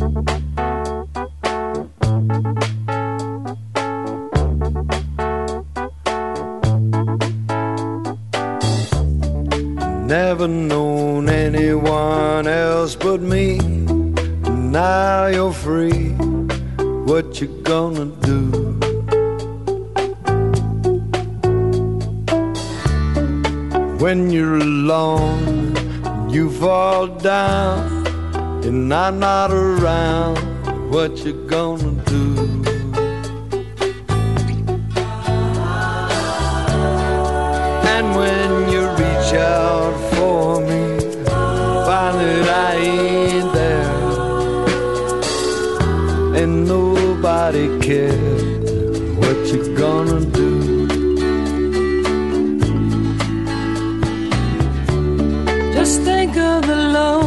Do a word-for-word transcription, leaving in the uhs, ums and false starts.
Never known anyone else but me. Now you're free. What you gonna do? When you're alone, you fall down, and I'm not around. What you gonna do? And when you reach out for me, find that I ain't there, and nobody cares. What you gonna do? Just think of the love